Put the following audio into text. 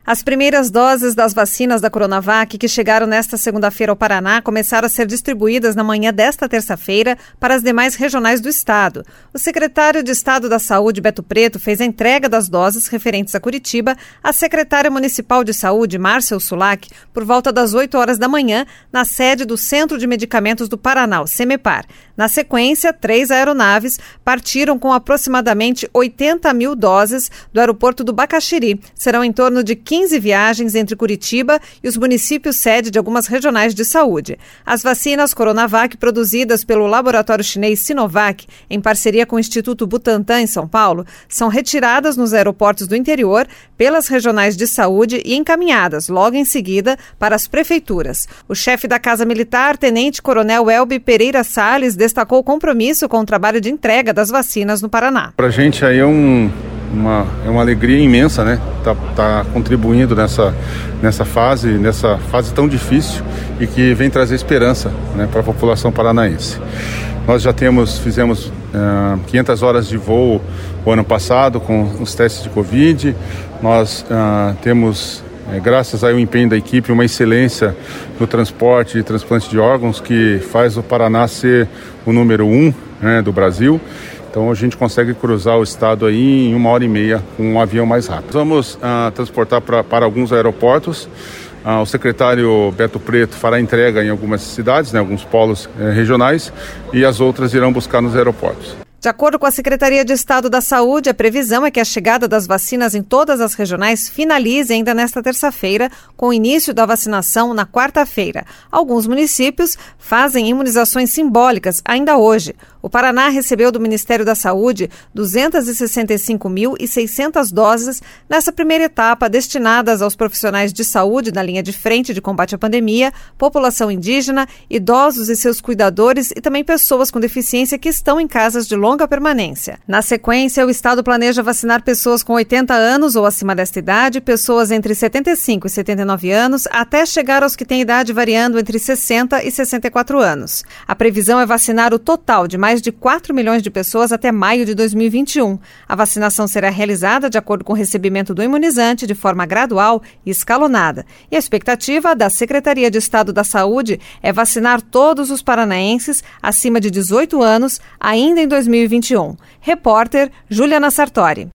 As primeiras doses das vacinas da Coronavac que chegaram nesta segunda-feira ao Paraná começaram a ser distribuídas na manhã desta terça-feira para as demais regionais do estado. O secretário de Estado da Saúde, Beto Preto, fez a entrega das doses referentes a Curitiba à secretária municipal de saúde, Márcia Ursulac, por volta das 8 horas da manhã, na sede do Centro de Medicamentos do Paraná, o CEMEPAR. Na sequência, 3 aeronaves partiram com aproximadamente 80 mil doses do aeroporto do Bacaxiri. Serão em torno de 15 viagens entre Curitiba e os municípios sede de algumas regionais de saúde. As vacinas Coronavac, produzidas pelo laboratório chinês Sinovac, em parceria com o Instituto Butantan, em São Paulo, são retiradas nos aeroportos do interior pelas regionais de saúde e encaminhadas, logo em seguida, para as prefeituras. O chefe da Casa Militar, Tenente-Coronel Elbi Pereira Salles, destacou o compromisso com o trabalho de entrega das vacinas no Paraná. Para a gente aí é uma alegria imensa, né? Tá contribuindo nessa fase tão difícil e que vem trazer esperança, né, para a população paranaense. Nós já fizemos 500 horas de voo o ano passado com os testes de Covid. Nós temos, graças ao empenho da equipe, uma excelência no transporte e transplante de órgãos que faz o Paraná ser o número 1, né, do Brasil. Então a gente consegue cruzar o estado aí em 1h30 com um avião mais rápido. Vamos transportar para alguns aeroportos. O secretário Beto Preto fará entrega em algumas cidades, né, alguns polos regionais, e as outras irão buscar nos aeroportos. De acordo com a Secretaria de Estado da Saúde, a previsão é que a chegada das vacinas em todas as regionais finalize ainda nesta terça-feira, com o início da vacinação na quarta-feira. Alguns municípios fazem imunizações simbólicas ainda hoje. O Paraná recebeu do Ministério da Saúde 265.600 doses nessa primeira etapa, destinadas aos profissionais de saúde na linha de frente de combate à pandemia, população indígena, idosos e seus cuidadores e também pessoas com deficiência que estão em casas de longa permanência. Na sequência, o Estado planeja vacinar pessoas com 80 anos ou acima desta idade, pessoas entre 75 e 79 anos, até chegar aos que têm idade variando entre 60 e 64 anos. A previsão é vacinar o total de mais de 4 milhões de pessoas até maio de 2021. A vacinação será realizada de acordo com o recebimento do imunizante de forma gradual e escalonada. E a expectativa da Secretaria de Estado da Saúde é vacinar todos os paranaenses acima de 18 anos ainda em 2021. Repórter Juliana Sartori.